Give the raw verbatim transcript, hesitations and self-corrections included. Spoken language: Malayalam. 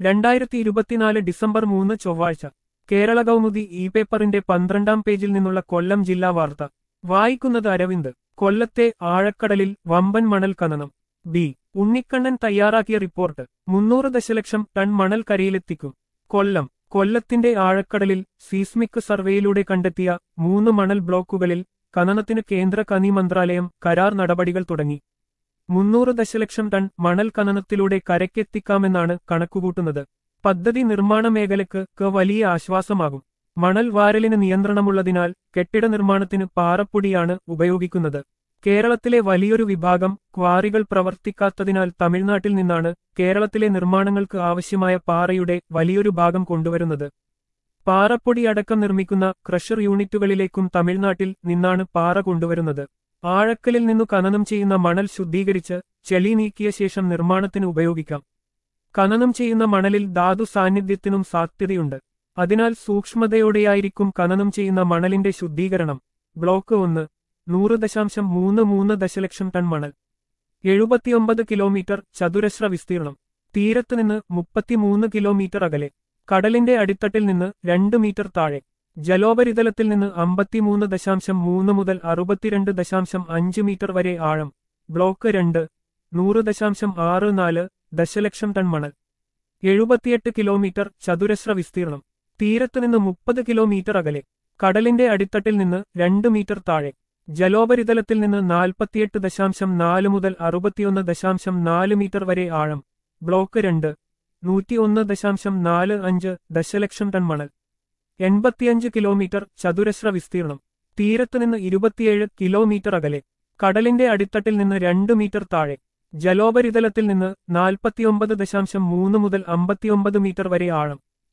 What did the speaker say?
രണ്ടായിരത്തി ഇരുപത്തിനാല് ഡിസംബർ മൂന്ന് ചൊവ്വാഴ്ച കേരള കൗമുദി ഇ പേപ്പറിന്റെ പന്ത്രണ്ടാം പേജിൽ നിന്നുള്ള കൊല്ലം ജില്ലാ വാർത്ത വായിക്കുന്നത് അരവിന്ദ്. കൊല്ലത്തെ ആഴക്കടലിൽ വമ്പൻ മണൽ ഖനനം. ബി ഉണ്ണിക്കണ്ണൻ തയ്യാറാക്കിയ റിപ്പോർട്ട്. മുന്നൂറ് ദശലക്ഷം ടൺ മണൽ കരയിലെത്തിക്കും. കൊല്ലം. കൊല്ലത്തിന്റെ ആഴക്കടലിൽ സീസ്മിക് സർവേയിലൂടെ കണ്ടെത്തിയ മൂന്ന് മണൽ ബ്ലോക്കുകളിൽ ഖനനത്തിന് കേന്ദ്ര ഖനി മന്ത്രാലയം കരാർ നടപടികൾ തുടങ്ങി. മുന്നൂറ് ദശലക്ഷം ടൺ മണൽ ഖനനത്തിലൂടെ കരയ്ക്കെത്തിക്കാമെന്നാണ് കണക്കുകൂട്ടുന്നത്. പദ്ധതി നിർമ്മാണ മേഖലയ്ക്ക് ക്ക് വലിയ ആശ്വാസമാകും. മണൽ വാരലിന് നിയന്ത്രണമുള്ളതിനാൽ കെട്ടിട നിർമ്മാണത്തിന് പാറപ്പൊടിയാണ് ഉപയോഗിക്കുന്നത്. കേരളത്തിലെ വലിയൊരു വിഭാഗം ക്വാറികൾ പ്രവർത്തിക്കാത്തതിനാൽ തമിഴ്നാട്ടിൽ നിന്നാണ് കേരളത്തിലെ നിർമ്മാണങ്ങൾക്ക് ആവശ്യമായ പാറയുടെ വലിയൊരു ഭാഗം കൊണ്ടുവരുന്നത്. പാറപ്പൊടി അടക്കം നിർമ്മിക്കുന്ന ക്രഷർ യൂണിറ്റുകളിലേക്കും തമിഴ്നാട്ടിൽ നിന്നാണ് പാറ കൊണ്ടുവരുന്നത്. ആഴക്കലിൽ നിന്നു ഖനനം ചെയ്യുന്ന മണൽ ശുദ്ധീകരിച്ച് ചെളി നീക്കിയ ശേഷം നിർമ്മാണത്തിന് ഉപയോഗിക്കാം. ഖനനം ചെയ്യുന്ന മണലിൽ ധാതു സാന്നിധ്യത്തിനും സാധ്യതയുണ്ട്. അതിനാൽ സൂക്ഷ്മതയോടെയായിരിക്കും ഖനനം ചെയ്യുന്ന മണലിന്റെ ശുദ്ധീകരണം. ബ്ലോക്ക് ഒന്ന് നൂറ് ദശാംശം മൂന്ന് മൂന്ന് ദശലക്ഷം ടൺ മണൽ. എഴുപത്തിയൊമ്പത് കിലോമീറ്റർ ചതുരശ്ര വിസ്തീർണം. തീരത്തുനിന്ന് മുപ്പത്തിമൂന്ന് കിലോമീറ്റർ അകലെ. കടലിന്റെ അടിത്തട്ടിൽ നിന്ന് രണ്ട് മീറ്റർ താഴെ. ജലോപരിതലത്തിൽ നിന്ന് അമ്പത്തിമൂന്ന് ദശാംശം മൂന്ന് മുതൽ അറുപത്തിരണ്ട് ദശാംശം അഞ്ച് മീറ്റർ വരെ ആഴം. ബ്ലോക്ക് രണ്ട് നൂറ് ദശാംശം ആറ് നാല് ദശലക്ഷം ടൺ മണൽ. എഴുപത്തിയെട്ട് കിലോമീറ്റർ ചതുരശ്ര വിസ്തീർണം. തീരത്തുനിന്ന് മുപ്പത് കിലോമീറ്റർ അകലെ. കടലിന്റെ അടിത്തട്ടിൽ നിന്ന് രണ്ട് മീറ്റർ താഴെ. ജലോപരിതലത്തിൽ നിന്ന് നാൽപ്പത്തിയെട്ട് ദശാംശം നാല് മുതൽ അറുപത്തിയൊന്ന് ദശാംശം നാല് മീറ്റർ വരെ ആഴം. ബ്ലോക്ക് രണ്ട് നൂറ്റിയൊന്ന് ദശാംശം നാല് അഞ്ച് ദശലക്ഷം ടൺ മണൽ. എൺപത്തിയഞ്ച് കിലോമീറ്റർ ചതുരശ്ര വിസ്തീർണം. തീരത്തുനിന്ന് ഇരുപത്തിയേഴ് കിലോമീറ്റർ അകലെ. കടലിന്റെ അടിത്തട്ടിൽ നിന്ന് രണ്ട് മീറ്റർ താഴെ. ജലോപരിതലത്തിൽ നിന്ന് നാൽപ്പത്തിയൊമ്പത് ദശാംശം മൂന്ന് മുതൽ അമ്പത്തിയൊമ്പത് മീറ്റർ വരെ ആഴം.